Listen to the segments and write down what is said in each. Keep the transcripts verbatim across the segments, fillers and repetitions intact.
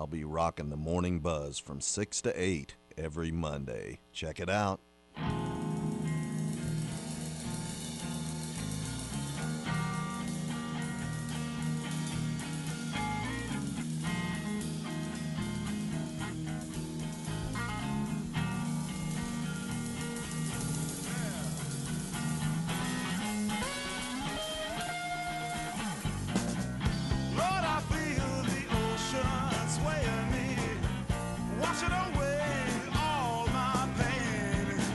I'll be rocking the morning buzz from six to eight every Monday. Check it out. Lord, I feel the ocean swaying me, washing away all my pain.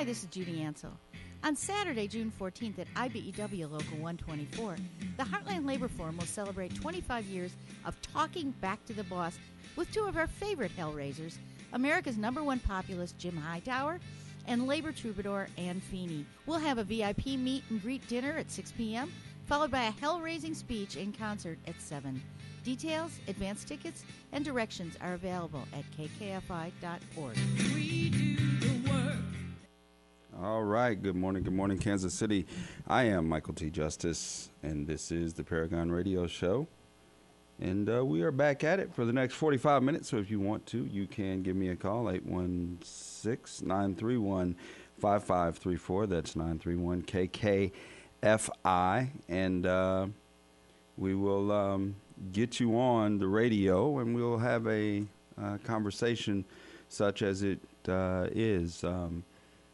Hi, this is Judy Ansell. On Saturday, June fourteenth at I B E W Local one twenty-four, the Heartland Labor Forum will celebrate twenty-five years of talking back to the boss with two of our favorite Hellraisers, America's number one populist Jim Hightower and labor troubadour Ann Feeney. We'll have a V I P meet and greet dinner at six p.m., followed by a hell-raising speech and concert at seven. Details, advance tickets, and directions are available at k k f i dot org. We do the work. All right. Good morning. Good morning, Kansas City. I am Michael T. Justice, and this is the Paragon Radio Show. And uh, we are back at it for the next forty-five minutes. So if you want to, you can give me a call, eight one six, nine three one, five five three four. That's nine three one K K F I. And uh, we will um, get you on the radio, and we'll have a uh, conversation such as it uh, is. Um,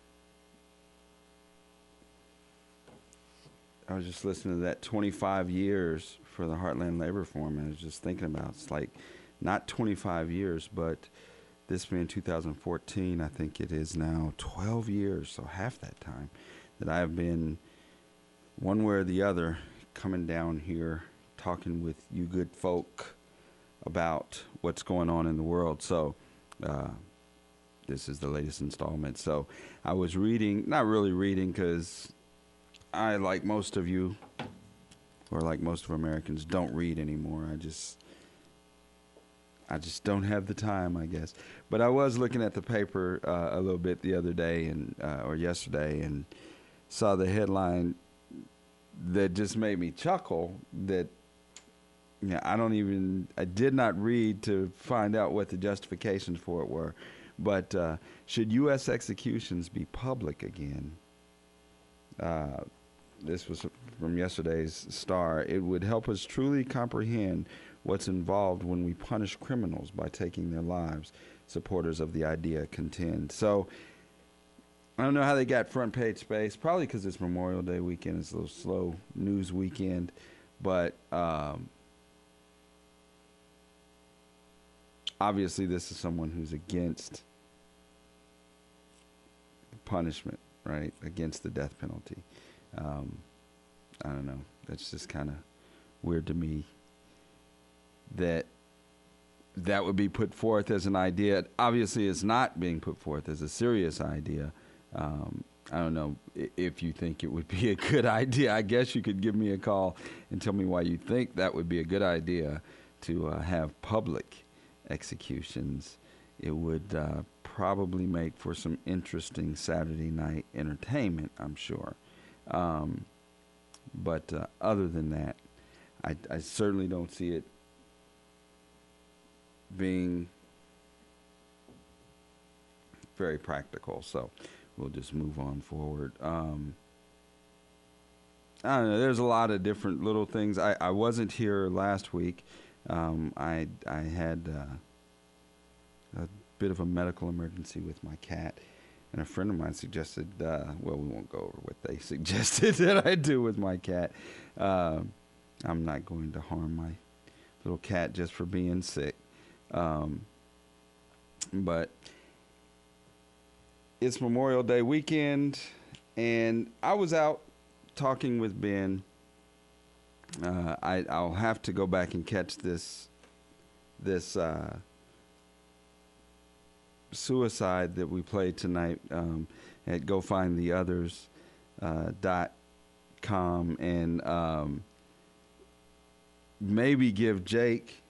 I was just listening to that twenty-five years for the Heartland Labor Forum, and I was just thinking about, it's like not twenty-five years, but this being two thousand fourteen, I think it is now twelve years, so half that time, that I have been one way or the other coming down here talking with you good folk about what's going on in the world. So uh, this is the latest installment. So I was reading, not really reading, because I, like most of you, or like most of Americans, don't read anymore. I just, I just don't have the time, I guess. But I was looking at the paper uh, a little bit the other day, and uh, or yesterday, and saw the headline that just made me chuckle. That, you know, I don't even, I did not read to find out what the justifications for it were. But uh, should U S executions be public again? Uh, this was from yesterday's Star. It would help us truly comprehend what's involved when we punish criminals by taking their lives, supporters of the idea contend. So I don't know how they got front page space, probably because it's Memorial Day weekend. It's a little slow news weekend. But um, obviously this is someone who's against punishment, right, against the death penalty. Um, I don't know. That's just kind of weird to me that that would be put forth as an idea. Obviously, it's not being put forth as a serious idea. Um, I don't know if you think it would be a good idea. I guess you could give me a call and tell me why you think that would be a good idea to uh, have public executions. It would uh, probably make for some interesting Saturday night entertainment, I'm sure. Um, but uh, other than that, I, I certainly don't see it being very practical. So we'll just move on forward. Um, I don't know. There's a lot of different little things. I, I wasn't here last week. Um, I I had uh, a bit of a medical emergency with my cat. And a friend of mine suggested, uh, well, we won't go over what they suggested that I do with my cat. Uh, I'm not going to harm my little cat just for being sick. Um, but it's Memorial Day weekend, and I was out talking with Ben. Uh, I, I'll have to go back and catch this this uh, suicide that we played tonight um, at go find the others uh, dot com, and um, maybe give Jake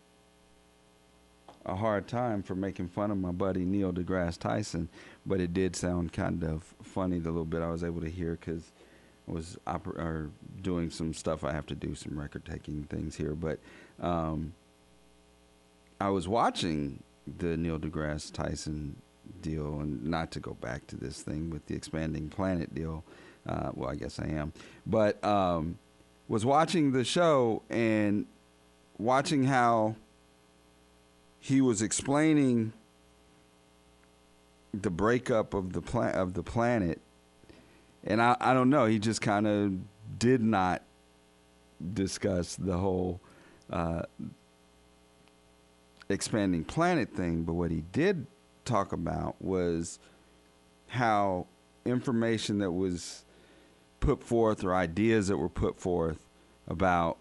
a hard time for making fun of my buddy Neil deGrasse Tyson, but it did sound kind of funny the little bit I was able to hear, because I was oper- or doing some stuff. I have to do some record taking things here, but um, I was watching the Neil deGrasse Tyson deal, and not to go back to this thing with the expanding planet deal. Uh, well, I guess I am, but um, was watching the show and watching how he was explaining the breakup of the pla- of the planet, and I, I don't know. He just kind of did not discuss the whole uh, expanding planet thing, but what he did talk about was how information that was put forth or ideas that were put forth about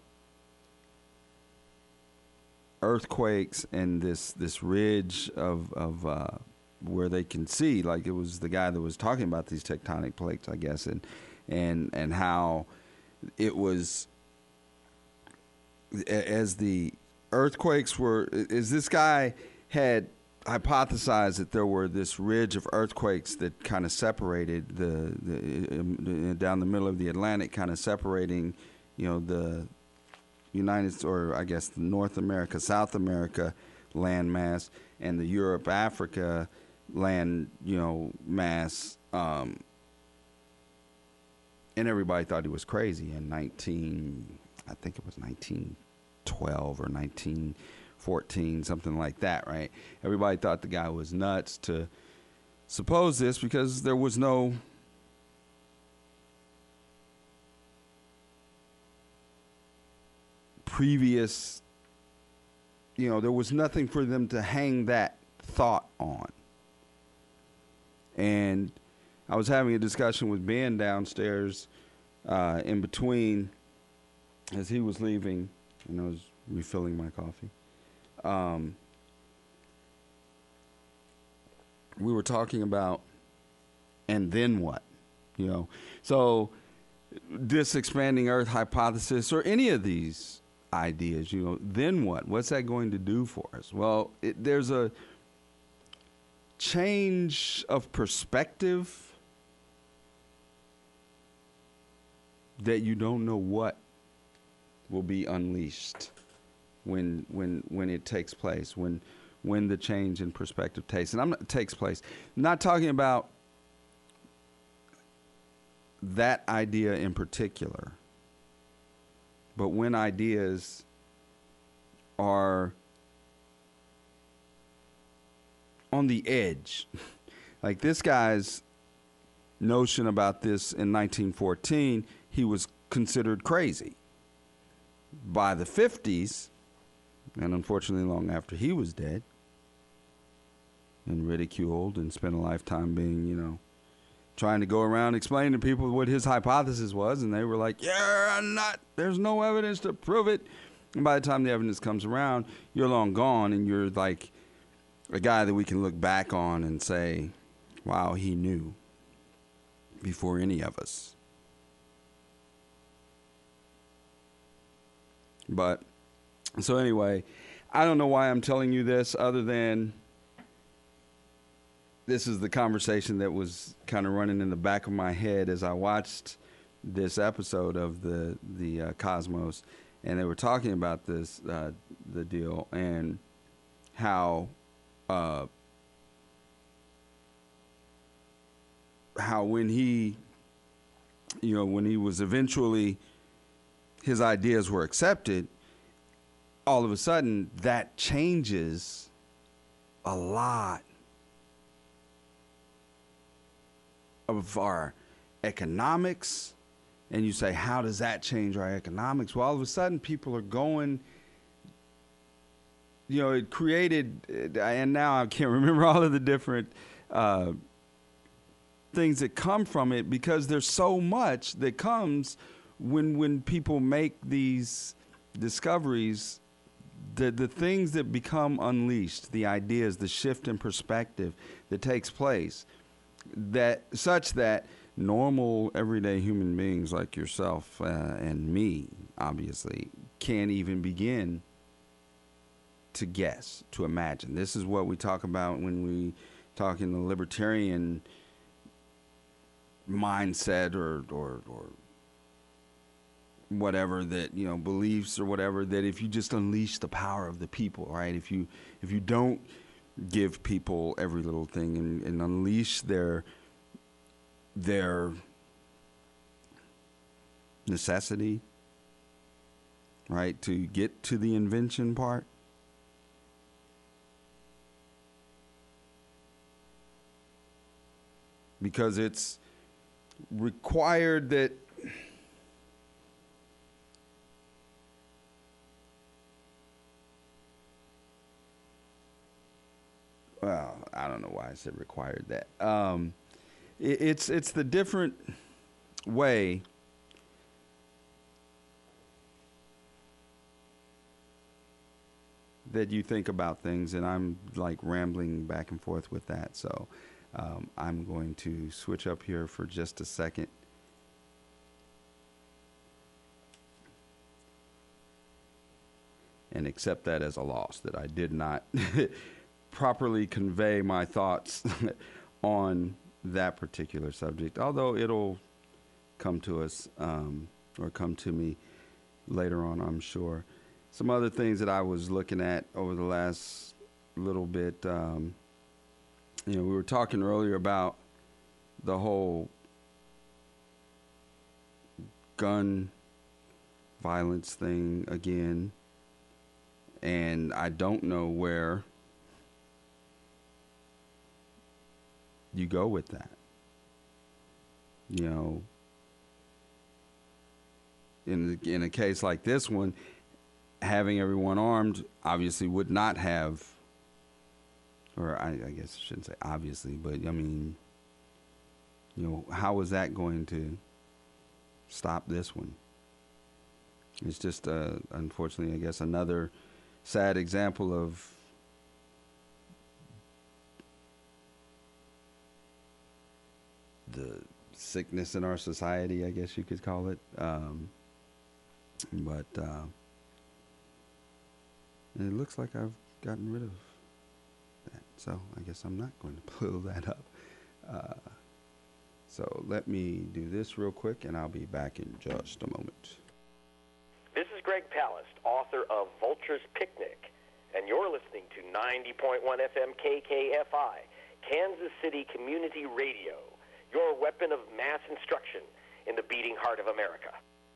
earthquakes and this this ridge of of uh, where they can see, like it was the guy that was talking about these tectonic plates, I guess, and and and how it was as the earthquakes were, as this guy had hypothesized that there were this ridge of earthquakes that kind of separated the, the, the down the middle of the Atlantic, kind of separating, you know, the United, or I guess the North America, South America landmass and the Europe, Africa land, you know, mass. Um, and everybody thought he was crazy in nineteen, I think it was nineteen twelve or nineteen fourteen, something like that, right? Everybody thought the guy was nuts to suppose this because there was no previous, you know, there was nothing for them to hang that thought on. And I was having a discussion with Ben downstairs uh, in between as he was leaving, and I was refilling my coffee. Um, we were talking about, and then what? You know, so this expanding Earth hypothesis or any of these ideas, you know, then what? What's that going to do for us? Well, it, there's a change of perspective that you don't know what will be unleashed when when when it takes place, when when the change in perspective takes and I'm not, takes place. I'm not talking about that idea in particular, but when ideas are on the edge, like this guy's notion about this in nineteen fourteen, he was considered crazy. By the fifties, and unfortunately long after he was dead and ridiculed and spent a lifetime being, you know, trying to go around explaining to people what his hypothesis was, and they were like, yeah, I'm not, there's no evidence to prove it. And by the time the evidence comes around, you're long gone, and you're like a guy that we can look back on and say, wow, he knew before any of us. But, so anyway, I don't know why I'm telling you this other than this is the conversation that was kind of running in the back of my head as I watched this episode of the the uh, Cosmos, and they were talking about this uh, the deal and how uh, how when he you know when he was eventually his ideas were accepted, all of a sudden that changes a lot of our economics. And you say, how does that change our economics? Well, all of a sudden people are going, you know, it created, and now I can't remember all of the different uh, things that come from it, because there's so much that comes when when people make these discoveries, the the things that become unleashed, the ideas, the shift in perspective that takes place, that such that normal everyday human beings like yourself uh, and me, obviously, can't even begin to guess, to imagine. This is what we talk about when we talk in the libertarian mindset or or, or whatever, that, you know, beliefs or whatever, that if you just unleash the power of the people, right? If you if you don't give people every little thing and, and unleash their their necessity, right, to get to the invention part, because it's required that well, I don't know why I said required that. Um, it, it's it's the different way that you think about things, and I'm like rambling back and forth with that. So um, I'm going to switch up here for just a second. And accept that as a loss, that I did not properly convey my thoughts on that particular subject, although it'll come to us um, or come to me later on, I'm sure. Some other things that I was looking at over the last little bit, um, you know, we were talking earlier about the whole gun violence thing again. And I don't know where you go with that. You know, in in a case like this one, having everyone armed obviously would not have, or I, I guess I shouldn't say obviously, but I mean, you know, how is that going to stop this one? It's just, uh, unfortunately, I guess, another sad example of the sickness in our society, I guess you could call it. Um, but uh, it looks like I've gotten rid of that. So I guess I'm not going to pull that up. Uh, so let me do this real quick, and I'll be back in just a moment. This is Greg Palast, author of Vulture's Picnic, and you're listening to ninety point one F M K K F I, Kansas City Community Radio, your weapon of mass instruction in the beating heart of America.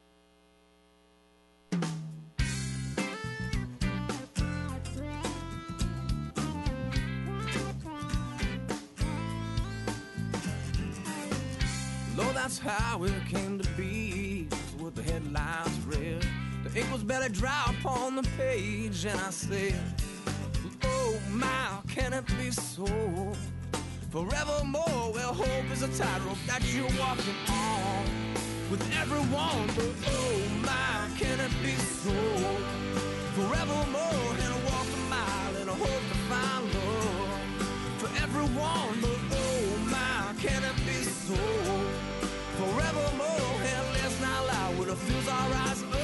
Lord, that's how it came to be, with the headlines read. The ink was barely dry upon the page, and I said, oh my, can it be so? Forevermore, well, hope is a tightrope that you're walking on with everyone, but oh my, can it be so? Forevermore, and I walk a mile and I hope to find love for everyone, but oh my, can it be so? Forevermore, and let's not lie, with the fuse our rise up.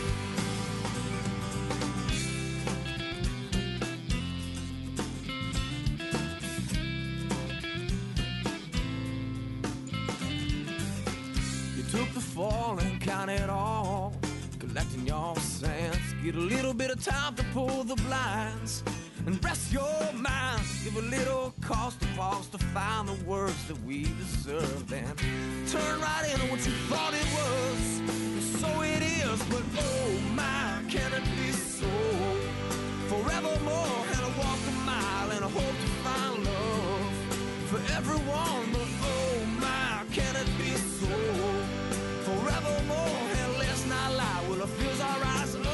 Took the fall and count it all, collecting your cents. Get a little bit of time to pull the blinds and rest your mind. Give a little cost to pause to find the words that we deserve. Then turn right into what you thought it was. And so it is, but oh my, can it be so? Forevermore, and I walk a mile and I hope to find love for everyone, but oh my, can it be so? Forevermore, and let's not lie, will the fuse our rise up?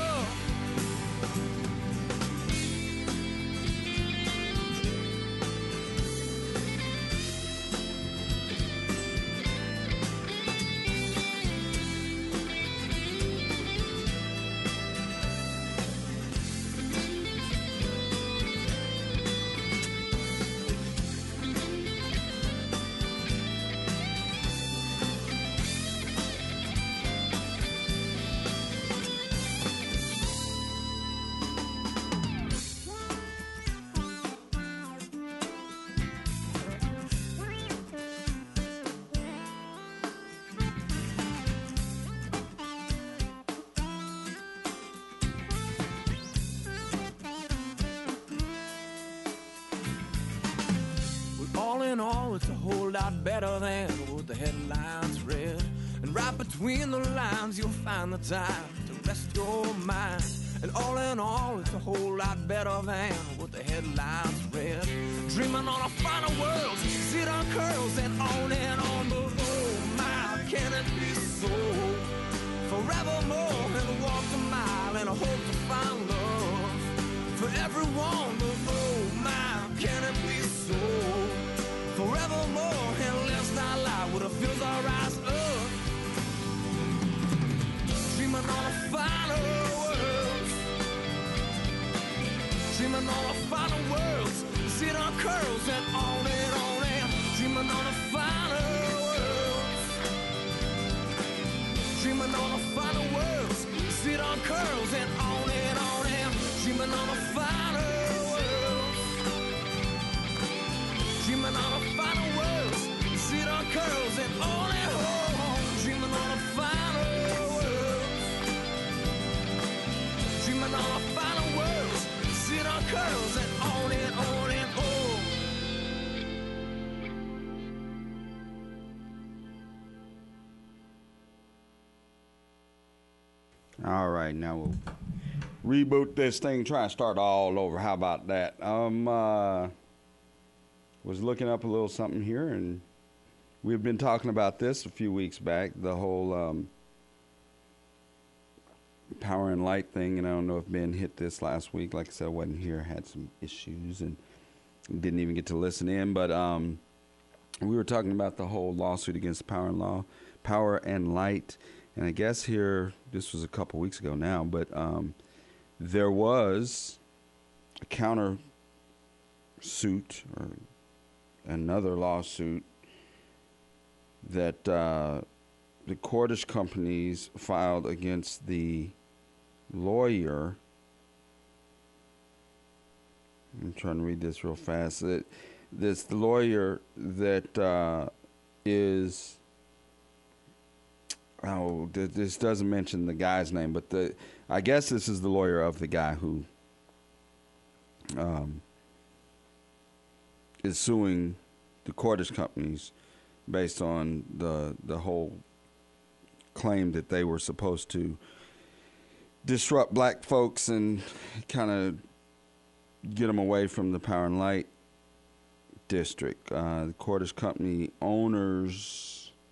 All in all, it's a whole lot better than what the headlines read. And right between the lines, you'll find the time to rest your mind. And all in all, it's a whole lot better than what the headlines read. Dreaming on a final world, sit on curls and on and on. But oh my, can it be so? Forevermore, and walk a mile and I hope to find love for everyone. But oh my, can it be so? Forevermore, and let's not dreaming on a final worlds, sit on curls and on and on and dreaming on a final worlds, dreaming on a final worlds, sit on curls and on and on and dreaming on a final worlds, dreaming on a final worlds, sit on curls and on and on, dreaming on a final worlds, dreaming on a final worlds, sit on curls and on and on and on. All right, now we'll reboot this thing, try and start all over. How about that? Um, uh, was looking up a little something here, and we've been talking about this a few weeks back, the whole um, Power and Light thing, and I don't know if Ben hit this last week. Like I said, I wasn't here, had some issues, and didn't even get to listen in, but um, we were talking about the whole lawsuit against Power and Law, Power and Light. And I guess here, this was a couple weeks ago now, but um, there was a counter suit or another lawsuit that uh, the Cordish companies filed against the lawyer. I'm trying to read this real fast. It, this the lawyer that uh, is... Oh, this doesn't mention the guy's name, but the I guess this is the lawyer of the guy who um, is suing the Cordish companies based on the the whole claim that they were supposed to disrupt black folks and kind of get them away from the Power and Light district. Uh, the Cordish company owners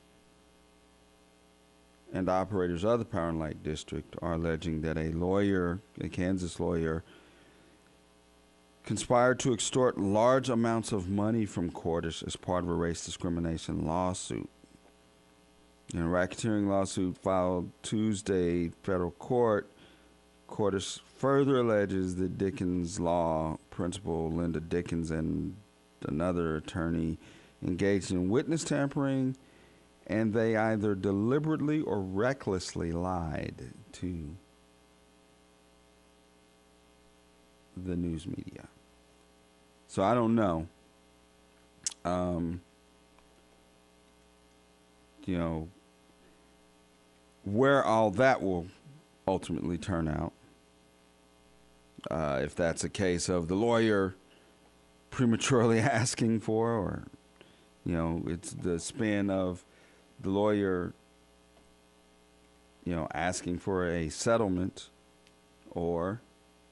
and operators of the Power and Light district are alleging that a lawyer, a Kansas lawyer, conspired to extort large amounts of money from Cordish as part of a race discrimination lawsuit. In a racketeering lawsuit filed Tuesday, federal court, Cordish further alleges that Dickens Law principal Linda Dickens and another attorney engaged in witness tampering, and they either deliberately or recklessly lied to the news media. So I don't know. Um, you know, where all that will ultimately turn out. Uh, if that's a case of the lawyer prematurely asking for, or, you know, it's the spin of the lawyer, you know, asking for a settlement, or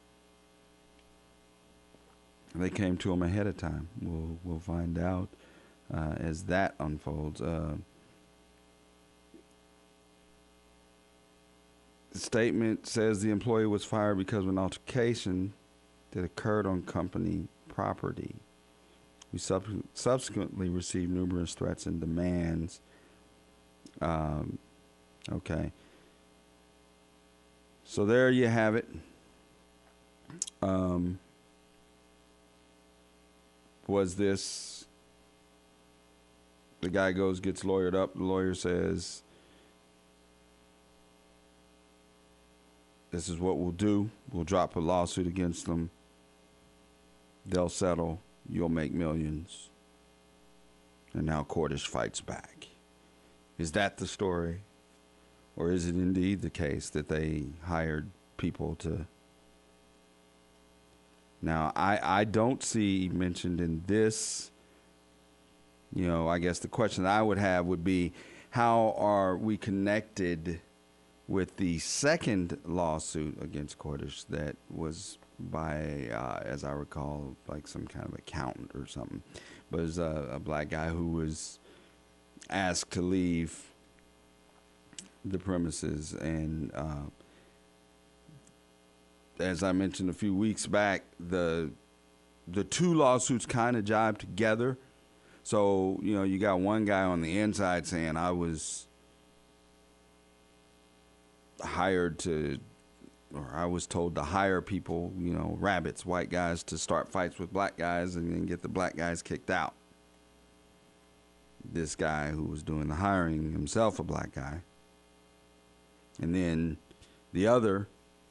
they came to him ahead of time. We'll we'll find out uh, as that unfolds. Uh, the statement says the employee was fired because of an altercation that occurred on company property. We sub- subsequently received numerous threats and demands. Um, okay. So there you have it. Um, was this, the guy goes, gets lawyered up. The lawyer says, this is what we'll do. We'll drop a lawsuit against them. They'll settle. You'll make millions. And now Cordish fights back. Is that the story? Or is it indeed the case that they hired people to... Now, I, I don't see mentioned in this, you know, I guess the question I would have would be, how are we connected with the second lawsuit against Cordish that was by, uh, as I recall, like some kind of accountant or something. But it was a, a black guy who was asked to leave the premises, and uh, as I mentioned a few weeks back, the the two lawsuits kind of jibe together. So, you know, you got one guy on the inside saying, I was hired to or I was told to hire people, you know, rabbits, white guys, to start fights with black guys and then get the black guys kicked out. This guy who was doing the hiring, himself a black guy. And then the other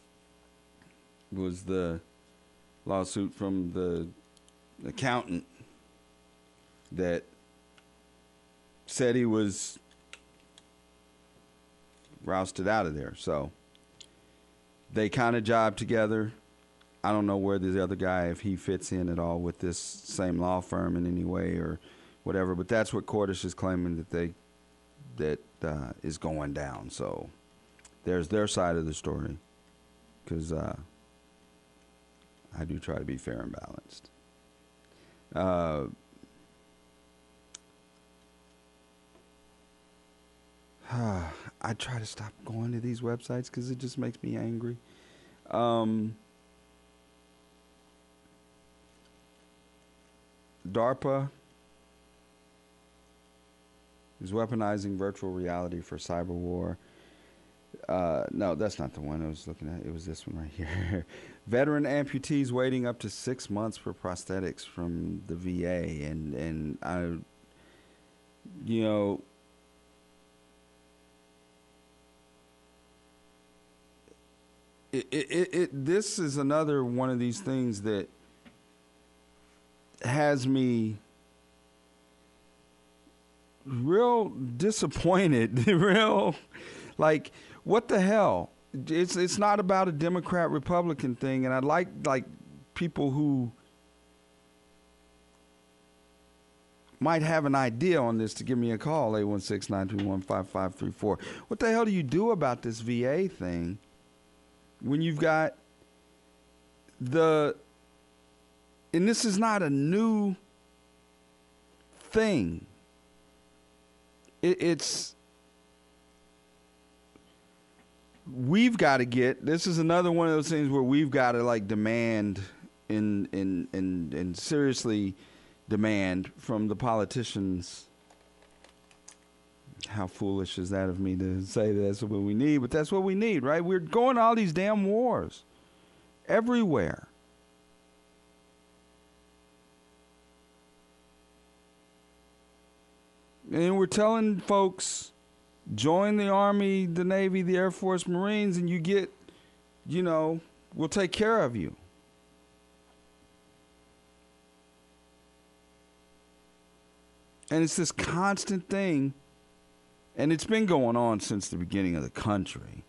was the lawsuit from the accountant that said he was rousted out of there. So they kind of job together. I don't know where the other guy, if he fits in at all with this same law firm in any way or whatever, but that's what Cordish is claiming that they that uh, is going down. So there's their side of the story, because uh, I do try to be fair and balanced. Uh, I try to stop going to these websites because it just makes me angry. Um, DARPA is weaponizing virtual reality for cyber war. Uh, no, that's not the one I was looking at. It was this one right here. Veteran amputees waiting up to six months for prosthetics from the V A. And, and I, you know, It, it, it, it, this is another one of these things that has me real disappointed, real, like, what the hell? It's it's not about a Democrat Republican thing, and I'd like like people who might have an idea on this to give me a call, eight one six, nine two one, five five three four. What the hell do you do about this V A thing when you've got the, and this is not a new thing. It, it's, we've got to get, this is another one of those things where we've got to like demand and, and, and, and seriously demand from the politicians. How foolish is that of me to say that's what we need, but that's what we need, right? We're going to all these damn wars everywhere. And we're telling folks, join the Army, the Navy, the Air Force, Marines, and you get, you know, we'll take care of you. And it's this constant thing. And it's been going on since the beginning of the country.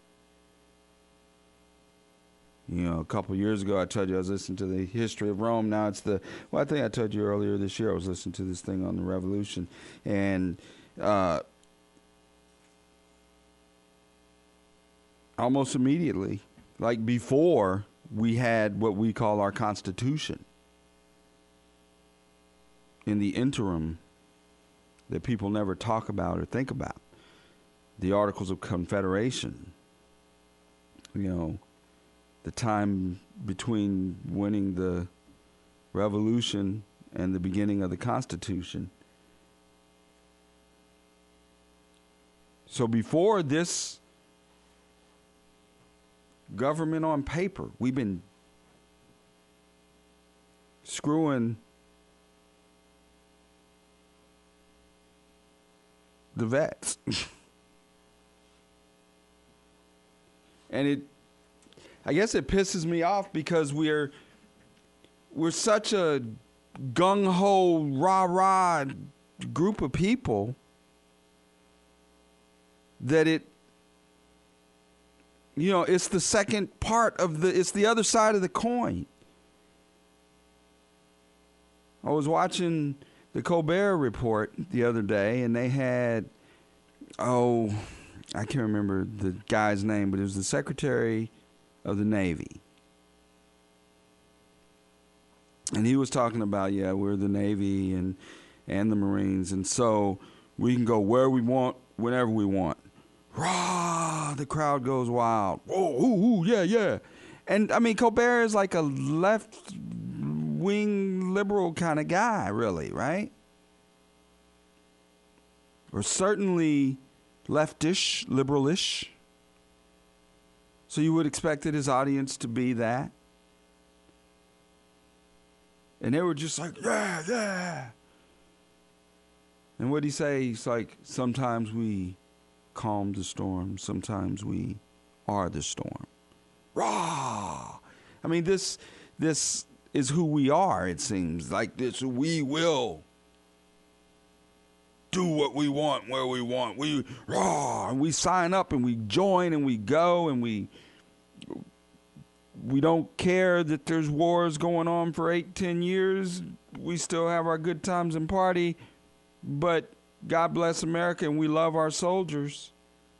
You know, a couple of years ago, I told you I was listening to the history of Rome. Now it's the, well, I think I told you earlier this year I was listening to this thing on the Revolution. And uh, almost immediately, like before we had what we call our Constitution, in the interim that people never talk about or think about, the Articles of Confederation, you know, the time between winning the Revolution and the beginning of the Constitution. So before this government on paper, we've been screwing the vets. And it, I guess it pisses me off because we're we're such a gung-ho, rah-rah group of people that it, you know, it's the second part of the, it's the other side of the coin. I was watching the Colbert Report the other day, and they had, oh, I can't remember the guy's name, but it was the Secretary of the Navy. And he was talking about, yeah, we're the Navy and and the Marines, and so we can go where we want, whenever we want. Rah! The crowd goes wild. Whoa, ooh, ooh, yeah, yeah. And, I mean, Colbert is like a left-wing liberal kind of guy, really, right? Or certainly leftish, liberalish. So you would expected his audience to be that? And they were just like, yeah, yeah. And what'd he say? He's like, sometimes we calm the storm. Sometimes we are the storm. Rah! I mean, this this is who we are, it seems. Like this, we will do what we want, where we want. We, rah! And we sign up and we join and we go and we... We don't care that there's wars going on for eight, ten years. We still have our good times and party. But God bless America, and we love our soldiers.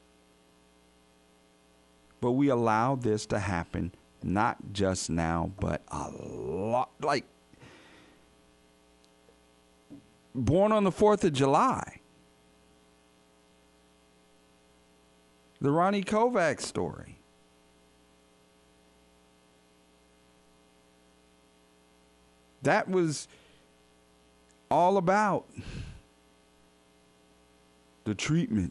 But we allow this to happen, not just now, but a lot. Like, born on the fourth of July. The Ronnie Kovacs story. That was all about the treatment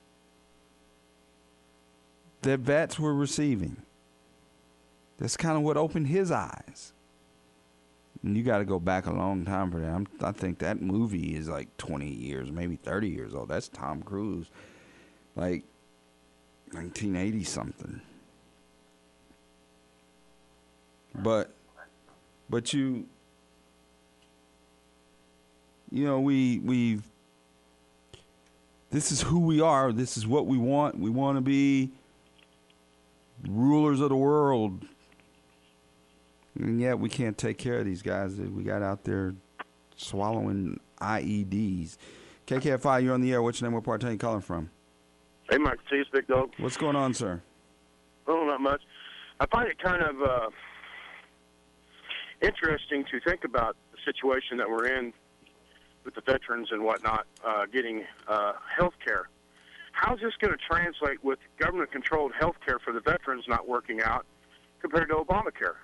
that vets were receiving. That's kind of what opened his eyes. And you got to go back a long time for that. I'm, I think that movie is like twenty years, maybe thirty years old. That's Tom Cruise, like nineteen eighty something. But, but you. You know, we, we've, this is who we are. This is what we want. We want to be rulers of the world. And yet we can't take care of these guys that we got out there swallowing I E Ds. K K F I, you're on the air. What's your name? What part of town you calling from? Hey, Mike. Cheese, big dog. What's going on, sir? Oh, not much. I find it kind of uh, interesting to think about the situation that we're in with the veterans and whatnot, uh, getting uh, health care. How's this going to translate with government-controlled health care for the veterans not working out compared to Obamacare?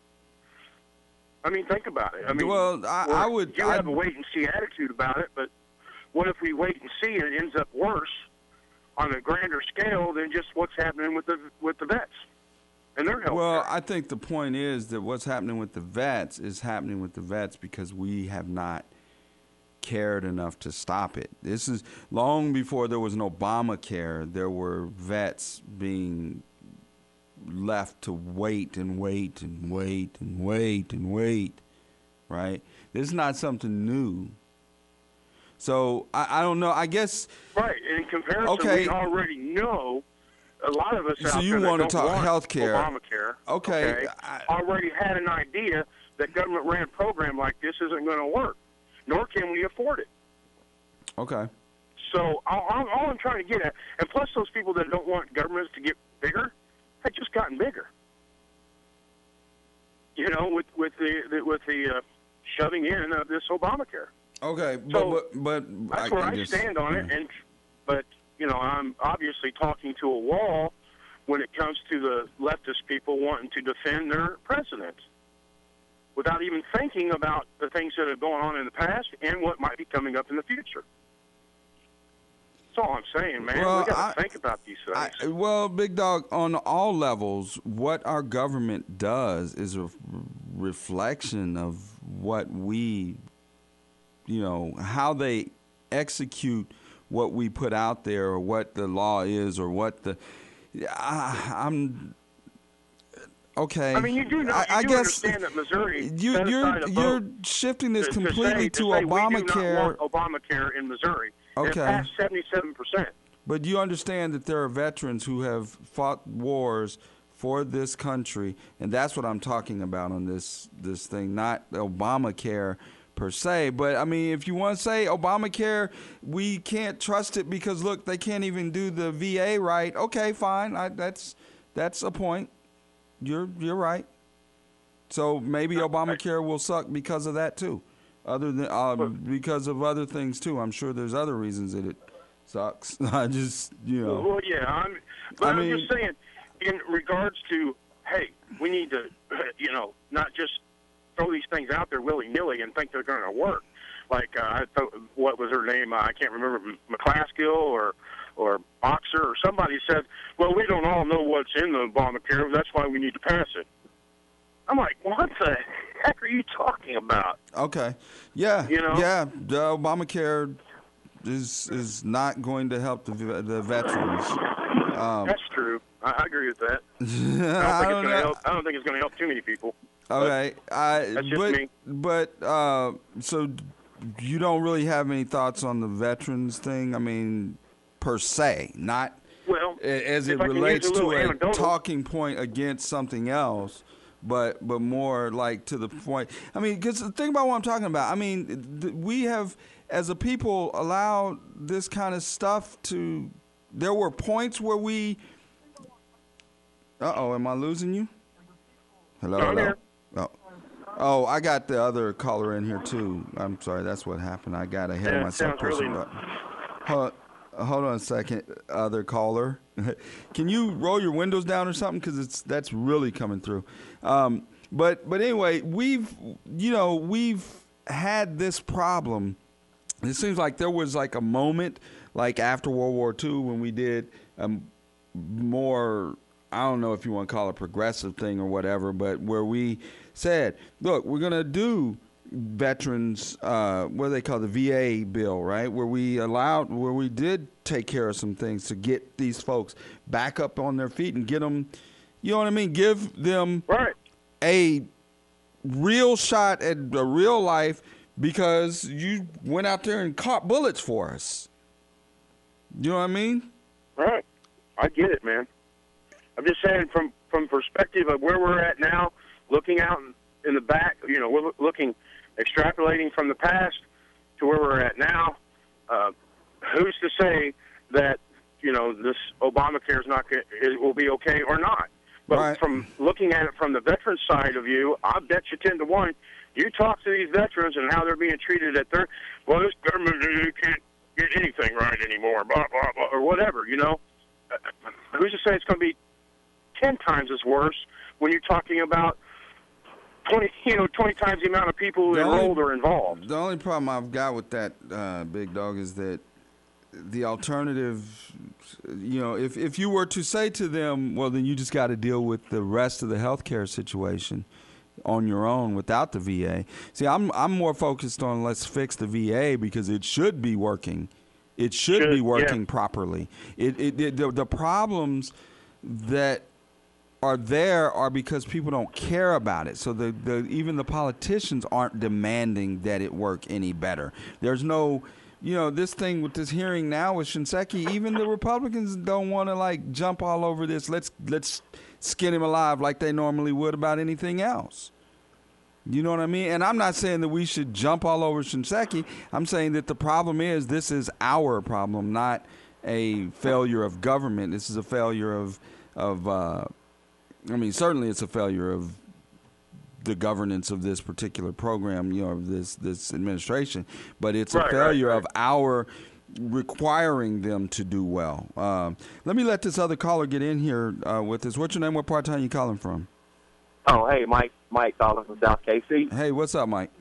I mean, think about it. I mean, well, I, I would. You have a wait-and-see attitude about it, but what if we wait and see and it ends up worse on a grander scale than just what's happening with the with the vets and their health Well, care? I think the point is that what's happening with the vets is happening with the vets because we have not cared enough to stop it. This is long before there was an Obamacare. There were vets being left to wait and wait and wait and wait and wait, right? This is not something new. So I, I don't know. I guess right. In comparison, okay. we already know a lot of us So out you there that want to don't talk want healthcare. Obamacare, Okay. okay I- already had an idea that government-ran program like this isn't going to work, nor can we afford it. Okay. So all, all all I'm trying to get at, and plus those people that don't want governments to get bigger, have just gotten bigger. You know, with with the, the with the uh, shoving in of this Obamacare. Okay, but So, but, but That's where I, just, stand on it, and but you know I'm obviously talking to a wall when it comes to the leftist people wanting to defend their president without even thinking about the things that have gone on in the past and what might be coming up in the future. That's all I'm saying, man. Well, we got to I- think about these things. I, well, Big Dog, on all levels, what our government does is a reflection of what we, you know, how they execute what we put out there or what the law is or what the, I, I'm, okay. I mean, you do know, I, you I do guess understand that Missouri you, set you're, aside a you're vote shifting this to, to completely say, to, to say Obamacare. We do not want Obamacare in Missouri. Okay. It passed seventy-seven percent. But you understand that there are veterans who have fought wars for this country, and that's what I'm talking about on this this thing, not Obamacare per se. But, I mean, if you want to say Obamacare, we can't trust it because, look, they can't even do the V A right. Okay, fine. I, that's that's a point. You're you're right. So maybe Obamacare will suck because of that, too, other than uh, because of other things, too. I'm sure there's other reasons that it sucks. I just, you know. Well, yeah, I'm, but I I'm mean- just saying, in regards to, hey, we need to, you know, not just throw these things out there willy-nilly and think they're going to work. Like, uh, I thought, what was her name? Uh, I can't remember, McClaskill or or Boxer or somebody said, well, we don't all know what's in the Obamacare. That's why we need to pass it. I'm like, what the heck are you talking about? Okay. Yeah. You know? Yeah. The Obamacare is is not going to help the the veterans. Um, That's true. I, I agree with that. I I don't think don't it's going to know. help. I don't think it's going to help too many people. Okay. I, That's just but, me. But uh, so you don't really have any thoughts on the veterans thing? I mean, per se, not Well, as it if I can use relates a to little a anecdotal- talking point against something else. But but more like to the point. I mean, because the thing about what I'm talking about, I mean, th- we have, as a people, allowed this kind of stuff to. There were points where we. Uh oh, am I losing you? Hello, I'm hello. here. Oh, oh, I got the other caller in here too. I'm sorry, that's what happened. I got ahead Yeah, of it myself. sounds pushing really- button. Hold, hold on a second, other caller. Can you roll your windows down or something? Because it's that's really coming through. Um, but but anyway, we've you know we've had this problem. It seems like there was like a moment, like after World War Two, when we did um, more. I don't know if you want to call it a progressive thing or whatever, but where we said, look, we're gonna do veterans, uh, what do they call the V A bill, right? Where we allowed, where we did take care of some things to get these folks back up on their feet and get them, you know what I mean? Give them Right. a real shot at a real life because you went out there and caught bullets for us. You know what I mean? Right. I get it, man. I'm just saying from, from perspective of where we're at now, looking out in, in the back, you know, we're looking, extrapolating from the past to where we're at now, uh, who's to say that, you know, this Obamacare is not gonna, it will be okay or not? But Right. from looking at it from the veteran side of you, I bet you ten to one, you talk to these veterans and how they're being treated at their, well, this government you can't get anything right anymore, blah, blah, blah, or whatever, you know. Uh, who's to say it's going to be ten times as worse when you're talking about twenty, you know, twenty times the amount of people The only- enrolled or involved? The only problem I've got with that, uh, Big Dog, is that the alternative, you know, if, if you were to say to them, well, then you just got to deal with the rest of the healthcare situation on your own without the V A. See, I'm I'm more focused on let's fix the V A because it should be working. It should, Should, be working yeah. properly. It, it, it the, the problems that are there are because people don't care about it. So the, the even the politicians aren't demanding that it work any better. There's no, you know, this thing with this hearing now with Shinseki, even the Republicans don't want to like jump all over this. Let's let's skin him alive like they normally would about anything else. You know what I mean? And I'm not saying that we should jump all over Shinseki. I'm saying that the problem is this is our problem, not a failure of government. This is a failure of, of uh, I mean, certainly it's a failure of the governance of this particular program, you know, of this, this administration. But it's Right, a failure right, right. of our requiring them to do well. Um, let me let this other caller get in here uh, with us. What's your name? What part of town you calling from? Oh, hey, Mike. Mike calling from South K C. Hey, what's up, Mike?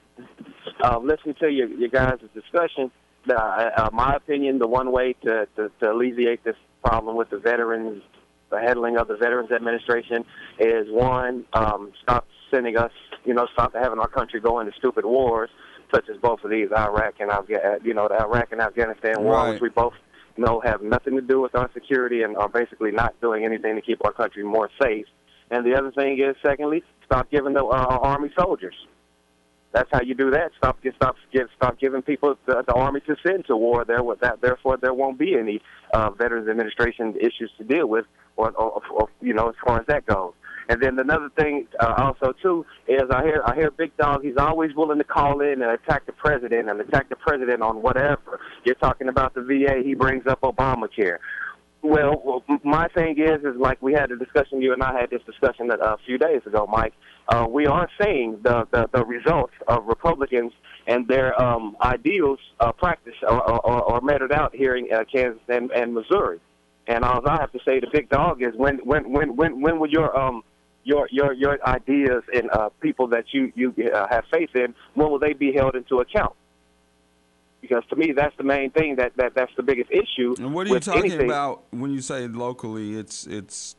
Uh, listening to your, your guys' discussion, uh, uh, my opinion, the one way to, to, to alleviate this problem with the veterans, the handling of the Veterans Administration, is one, um, stop sending us, you know, stop having our country go into stupid wars, such as both of these, Iraq and Afghanistan, you know, the Iraq and Afghanistan war, Right. which we both know have nothing to do with our security and are basically not doing anything to keep our country more safe. And the other thing is, secondly, stop giving the uh, Army soldiers. That's how you do that. Stop, stop, give, stop giving people the, the Army to send to war. There, with that, therefore, there won't be any uh, Veterans Administration issues to deal with, or, or, or you know, as far as that goes. And then another thing, uh, also too, is I hear I hear Big Dog. He's always willing to call in and attack the president and attack the president on whatever. You're talking about the V A. He brings up Obamacare. Well, well, my thing is, is like we had a discussion, you and I had this discussion a, a few days ago, Mike. Uh, we are seeing the, the, the results of Republicans and their um, ideals uh, practiced or, or, or meted out here in uh, Kansas and, and Missouri. And all I have to say to Big Dog is, when when when when, when will your um your your your ideas and uh, people that you you uh, have faith in, when will they be held into account? Because to me, that's the main thing. That, that that's the biggest issue. And what are you with talking anything. about when you say locally? It's it's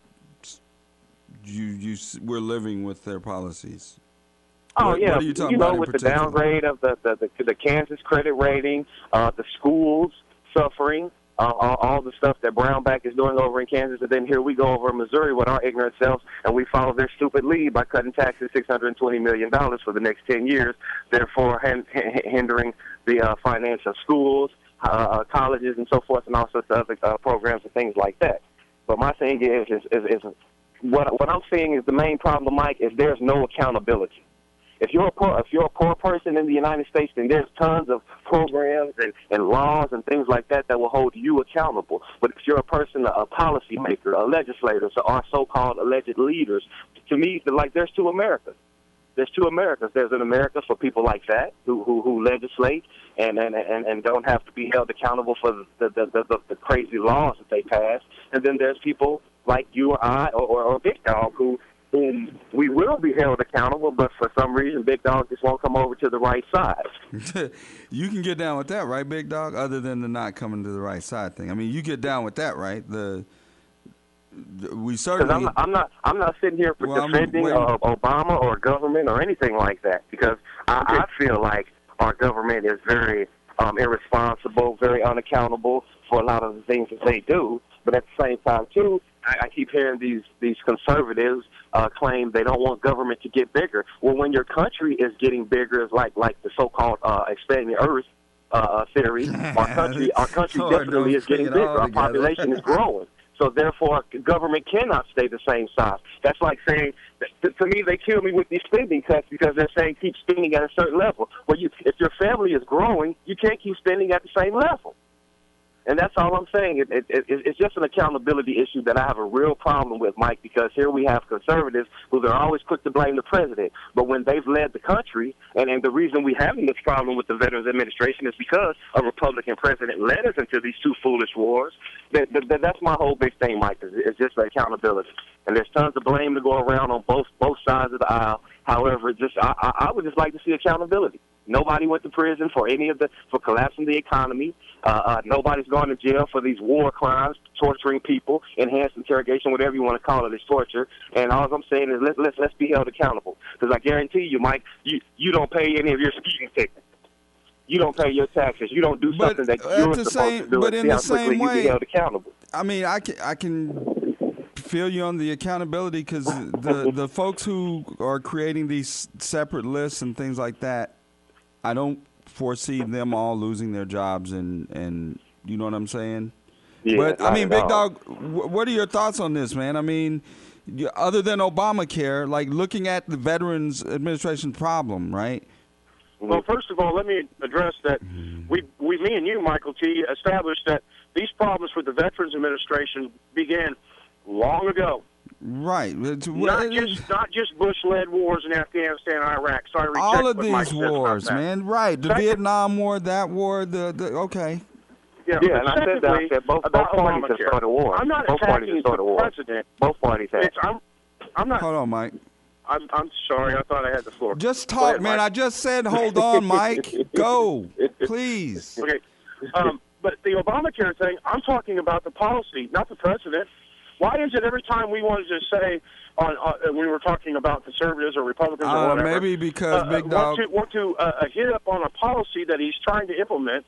you you we're living with their policies. Oh what, yeah, what are you talking you know, about with in the particular? downgrade of the the, the, the Kansas credit rating, uh, the schools suffering, uh, all, all the stuff that Brownback is doing over in Kansas, and then here we go over in Missouri with our ignorant selves, and we follow their stupid lead by cutting taxes six hundred twenty million dollars for the next ten years, therefore hin- hindering the uh, finance of schools, uh, colleges, and so forth, and all sorts of other uh, programs and things like that. But my thing is, is, is, is what, what I'm seeing is the main problem, Mike, is there's no accountability. If you're a poor, if you're a poor person in the United States, then there's tons of programs and, and laws and things like that that will hold you accountable. But if you're a person, a policymaker, a legislator, so our so-called alleged leaders, to me, like there's two Americas. There's two Americas. There's an America for people like that who who, who legislate and, and, and, and don't have to be held accountable for the the, the, the the crazy laws that they pass. And then there's people like you or I or, or, or Big Dog who whom we will be held accountable, but for some reason, Big Dog just won't come over to the right side. You can get down with that, right, Big Dog? Other than the not coming to the right side thing. I mean, you get down with that, right? The, the we certainly. I'm not, I'm not. I'm not sitting here for well, defending uh, Obama or government or anything like that, because I, I feel like our government is very um, irresponsible, very unaccountable for a lot of the things that they do. But at the same time, too, I, I keep hearing these these conservatives uh, claim they don't want government to get bigger. Well, when your country is getting bigger, it's like like the so-called uh, expanding the earth uh, theory. Our country, our country Lord, definitely is getting bigger. Our together. population is growing. So therefore, government cannot stay the same size. That's like saying, to, to me, they kill me with these spending cuts because they're saying keep spending at a certain level. Well, you, if your family is growing, you can't keep spending at the same level. And that's all I'm saying. It, it, it, it's just an accountability issue that I have a real problem with, Mike, because here we have conservatives who are always quick to blame the president. But when they've led the country, and, and the reason we're having this problem with the Veterans Administration is because a Republican president led us into these two foolish wars. That, that, that's my whole big thing, Mike, is, is just the accountability. And there's tons of blame to go around on both both sides of the aisle. However, just I, I would just like to see accountability. Nobody went to prison for any of the for collapsing the economy. Uh, uh, nobody's gone to jail for these war crimes, torturing people, enhanced interrogation, whatever you want to call it, is torture. And all I'm saying is let's let's let's be held accountable. Because I guarantee you, Mike, you you don't pay any of your speeding tickets. You don't pay your taxes. You don't do But something that at you're the supposed same- to do. but And in see the how quickly same you way- be held accountable. I mean, I can, I can feel you on the accountability because the, the folks who are creating these separate lists and things like that, I don't foresee them all losing their jobs and, and you know what I'm saying? Yeah, but, I not mean, at Big all. Dog, wh- what are your thoughts on this, man? I mean, you- other than Obamacare, like looking at the Veterans Administration problem, right? Well, first of all, let me address that we, we, me and you, Michael T., established that these problems with the Veterans Administration began long ago. Right. It's- Not it- just not just Bush-led wars in Afghanistan and Iraq. Sorry, reject all of what Mike these says about wars, that. man. Right. The Second- Vietnam War, that war, the, the okay. Yeah, Yeah, but and I said that. I secondly, said both, both about parties have Obamacare. started wars. I'm not both parties attacking have started the wars. president. Both parties have. It's, I'm, I'm not. Hold on, Mike. I'm, I'm sorry. I thought I had the floor. Just Go talk, ahead, man. Mike. I just said hold on, Mike. Go, please. Okay. Um, but the Obamacare thing, I'm talking about the policy, not the president. Why is it every time we wanted to say, on, on when we were talking about conservatives or Republicans or Uh, whatever, maybe because uh, Big want Dog. to, want to uh, hit up on a policy that he's trying to implement,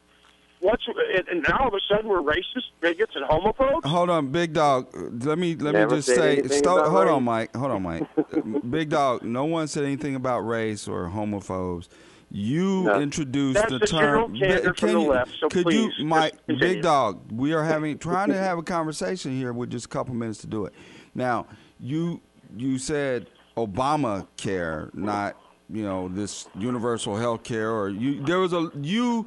what's and, and now all of a sudden we're racist, bigots, and homophobes? Hold on, Big Dog. Let me let Never me just said say. anything Sto- about hold race. on, Mike. Hold on, Mike. Big Dog. No one said anything about race or homophobes. You No. introduced That's the the general term. candor Can from the you- left, so could please, you, just Mike, continue. Big Dog? We are having trying to have a conversation here with just a couple minutes to do it. Now, you you said Obamacare, not you know this universal health care, or you. There was a you.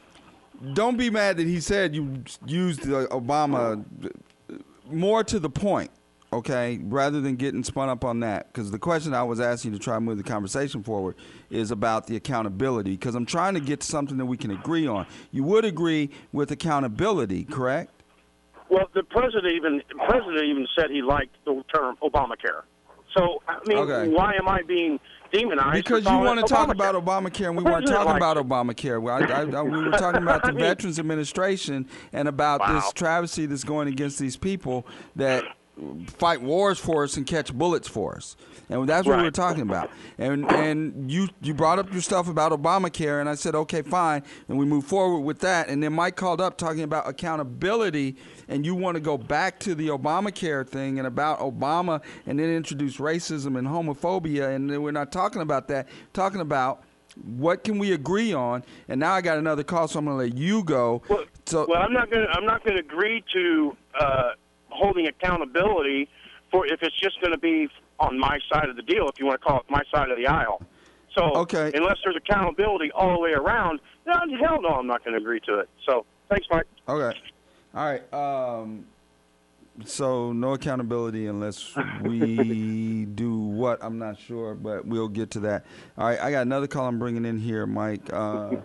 Don't be mad that he said you used the Obama more to the point, okay, rather than getting spun up on that. Because the question I was asking you to try and move the conversation forward is about the accountability, because I'm trying to get to something that we can agree on. You would agree with accountability, correct? Well, the president even the president even said he liked the term Obamacare. So, I mean, Okay. why am I being demonized? Because for you calling want it to talk Obamacare? about Obamacare, and we The weren't president talking about likes Obamacare. Well, I, I, I, we were talking about the I mean- Veterans Administration and about Wow. this travesty that's going against these people that fight wars for us and catch bullets for us. And that's what we were Right. talking about. And and you you brought up your stuff about Obamacare, and I said, okay, fine. And we moved forward with that. And then Mike called up talking about accountability, and you want to go back to the Obamacare thing and about Obama, and then introduce racism and homophobia. And then we're not talking about that. Talking about what can we agree on. And now I got another call, so I'm going to let you go. Well, so well, I'm not going. to I'm not going to agree to uh, holding accountability for if it's just going to be on my side of the deal, if you want to call it my side of the aisle. So, Okay. unless there's accountability all the way around, no, hell no, I'm not going to agree to it. So, thanks, Mike. Okay. All right. Um, so no accountability unless we do what? I'm not sure, but we'll get to that. All right. I got another call I'm bringing in here, Mike. Uh,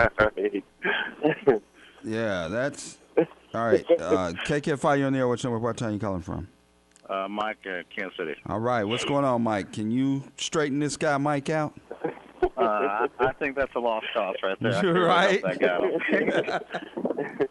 yeah, that's all right. Uh, K K F I, you're on the air. Which number? What town you calling from? Uh, Mike, uh, Kansas City. All right. What's going on, Mike? Can you straighten this guy, Mike, out? Uh, I, I think that's a lost cause right there. I You're feel right. about that guy.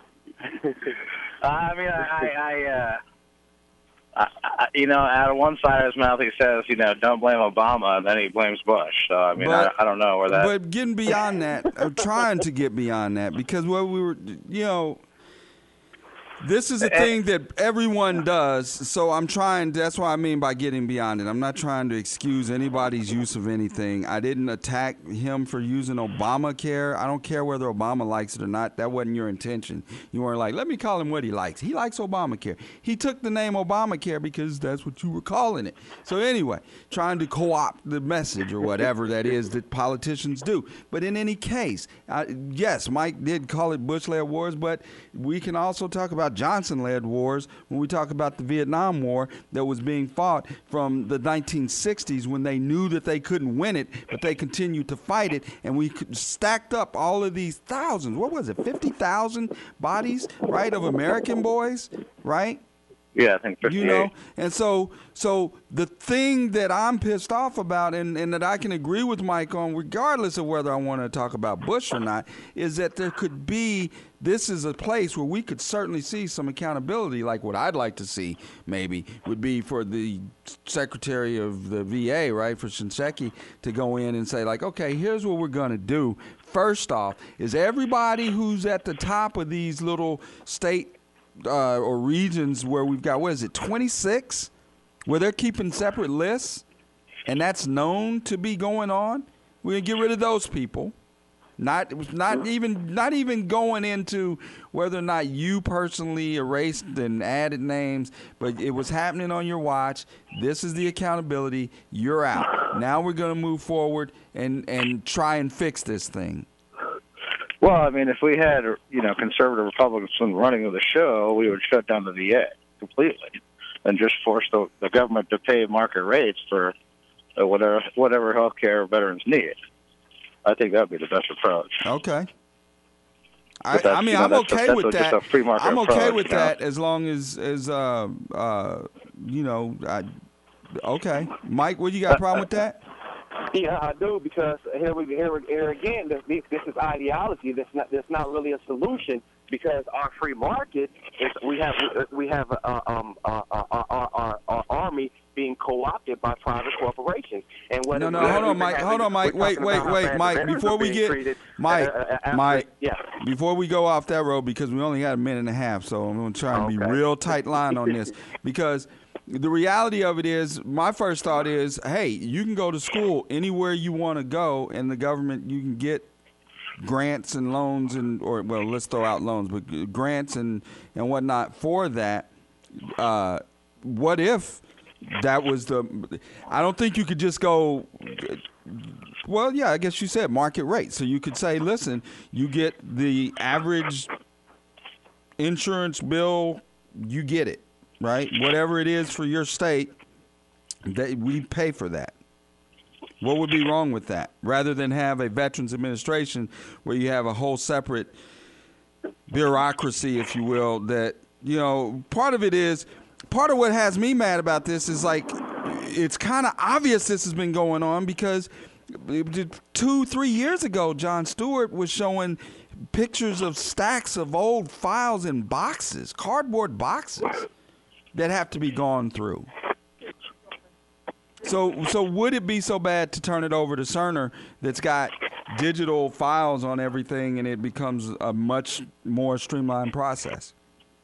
uh, I mean, I, I, uh, I, I, you know, out of one side of his mouth he says, you know, don't blame Obama, and then he blames Bush. So I mean, But- I, I don't know where that. But getting beyond that, I'm trying to get beyond that because what we were, you know, this is a thing that everyone does. So I'm trying. That's what I mean by getting beyond it. I'm not trying to excuse anybody's use of anything. I didn't attack him for using Obamacare. I don't care whether Obama likes it or not. That wasn't your intention. You weren't like, let me call him what he likes. He likes Obamacare. He took the name Obamacare because that's what you were calling it. So anyway, trying to co-opt the message or whatever that is that politicians do. But in any case, uh, yes, Mike did call it Bush-led wars, but we can also talk about Johnson-led wars when we talk about the Vietnam War that was being fought from the nineteen sixties when they knew that they couldn't win it, but they continued to fight it, and we could- stacked up all of these thousands, what was it, fifty thousand bodies, right, of American boys, right? Yeah, I think fifty-eight. You know, and so so the thing that I'm pissed off about and, and that I can agree with Mike on, regardless of whether I want to talk about Bush or not, is that there could be, this is a place where we could certainly see some accountability, like what I'd like to see maybe would be for the Secretary of the V A, right, for Shinseki to go in and say, like, okay, here's what we're going to do. First off, is everybody who's at the top of these little state Uh, or regions where we've got, what is it, twenty-six, where they're keeping separate lists, and that's known to be going on. We're gonna get rid of those people. Not, not even, not even going into whether or not you personally erased and added names, but it was happening on your watch. This is the accountability. You're out. Now we're gonna move forward and and try and fix this thing. Well, I mean, if we had, you know, conservative Republicans running the show, we would shut down the V A completely and just force the, the government to pay market rates for uh, whatever whatever health care veterans need. I think that would be the best approach. Okay. I, But that's, I mean, you know, I'm that's a- okay that's with a- just that. a free market I'm okay approach, with you know? that as long as, as uh, uh, you know, I, okay. Mike, what you got a problem with that? Yeah, I do, because here we here, here again, this, this is ideology. That's not that's not really a solution, because our free market is we have we have uh, um, uh, uh, our, our, our army being co-opted by private corporations. And what No, no, hold on, Mike. Hold on, Mike. Wait, wait, wait, Mike. Before we get, Mike, Mike, yeah. before we go off that road, because we only got a minute and a half, so I'm going to try and be Okay. real tight line on this, because the reality of it is, my first thought is, hey, you can go to school anywhere you want to go, and the government, you can get grants and loans and, or, well, let's throw out loans, but grants and, and whatnot for that. Uh, what if that was the, I don't think you could just go, well, yeah, I guess you said market rate. So you could say, listen, you get the average insurance bill, you get it, right? Whatever it is for your state, that we pay for that. What would be wrong with that? Rather than have a Veterans Administration where you have a whole separate bureaucracy, if you will, that, you know, part of it is, part of what has me mad about this is like, it's kind of obvious this has been going on because two, three years ago, Jon Stewart was showing pictures of stacks of old files in boxes, cardboard boxes that have to be gone through. So, so would it be so bad to turn it over to Cerner that's got digital files on everything and it becomes a much more streamlined process?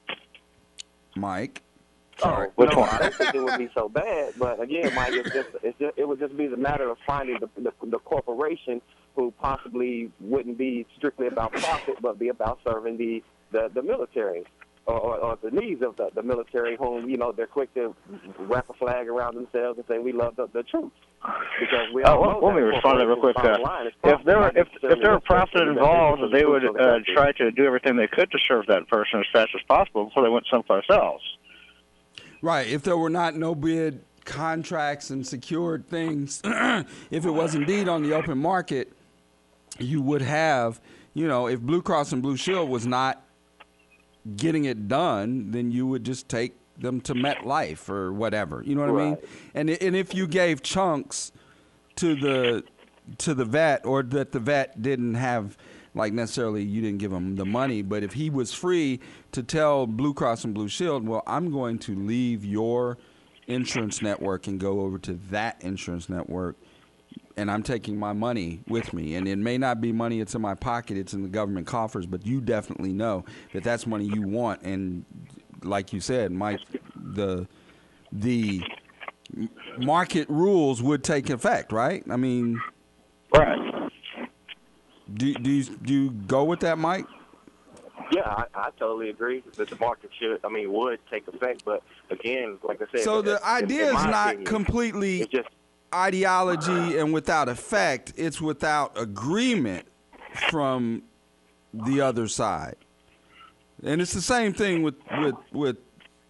Mike? Sorry. Oh, no, I don't think it would be so bad. But again, Mike, it's just, it's just, it would just be the matter of finding the, the, the corporation who possibly wouldn't be strictly about profit, but be about serving the, the, the military or, or, or the needs of the, the military, whom, you know, they're quick to wrap a flag around themselves and say, we love the, the troops. Because we all uh, well, let me respond to that real quick. Uh, if there were if, if there were profit involved, they would uh, try to do everything they could to serve that person as fast as possible before they went someplace else. Right. If there were not no bid contracts and secured things, if it was indeed on the open market, you would have, you know, if Blue Cross and Blue Shield was not getting it done, then you would just take them to MetLife or whatever. You know what right. I mean? And and if you gave chunks to the to the vet, or that the vet didn't have, like necessarily you didn't give him the money, but if he was free to tell Blue Cross and Blue Shield, well, I'm going to leave your insurance network and go over to that insurance network, and I'm taking my money with me. And it may not be money that's in my pocket, it's in the government coffers, but you definitely know that that's money you want. And like you said, Mike, the the market rules would take effect, right? I mean, right. Do do you, do you go with that, Mike? Yeah, I, I totally agree that the market should, I mean, would take effect. But again, like I said, so the idea is not opinion, completely it's just ideology and without effect. It's without agreement from the other side, and it's the same thing with with with.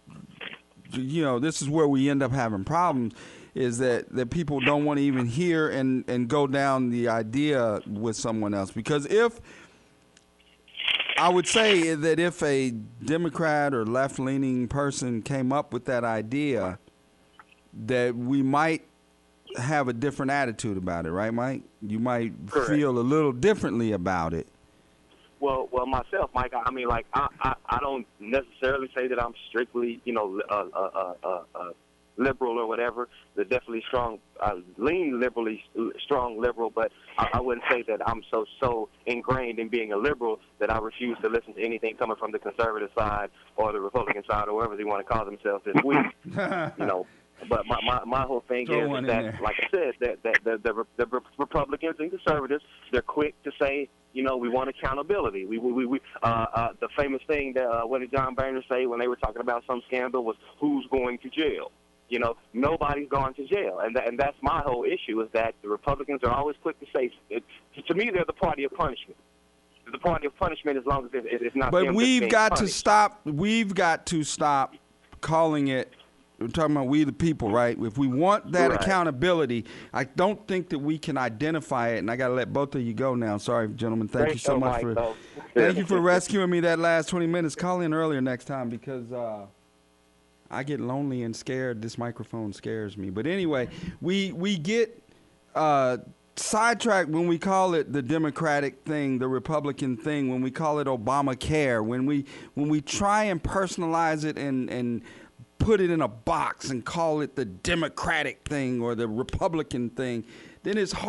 You know, this is where we end up having problems. Is that, that people don't want to even hear and, and go down the idea with someone else. Because if, I would say that if a Democrat or left-leaning person came up with that idea, that we might have a different attitude about it, right, Mike? You might Correct. feel a little differently about it. Well, well, myself, Mike. I mean, like, I, I, I don't necessarily say that I'm strictly, you know, uh, uh, uh, uh, liberal or whatever. They're definitely strong, uh, lean liberally strong liberal, but I, I wouldn't say that I'm so so ingrained in being a liberal that I refuse to listen to anything coming from the conservative side or the Republican side or whatever they want to call themselves this week. You know. But my, my, my whole thing Throw is that, like I said, that, that the, the, the Republicans and conservatives, they're quick to say, you know, we want accountability. We, we, we, uh, uh, the famous thing that, uh, what did John Boehner say when they were talking about some scandal was who's going to jail? You know, nobody's gone to jail. And, th- and that's my whole issue is that the Republicans are always quick to say, it, to me, they're the party of punishment. They're the party of punishment as long as it, it, it's not But them we've being got punished. to stop, we've got to stop calling it, we're talking about we the people, right? If we want that Right. accountability, I don't think that we can identify it. And I got to let both of you go now. Sorry, gentlemen. Thank Great you so show, much Mike, for though. thank you for rescuing me that last twenty minutes. Call in earlier next time because uh, I get lonely and scared. This microphone scares me. But anyway, we we get uh, sidetracked when we call it the Democratic thing, the Republican thing, when we call it Obamacare, when we when we try and personalize it and and put it in a box and call it the Democratic thing or the Republican thing, then it's hard.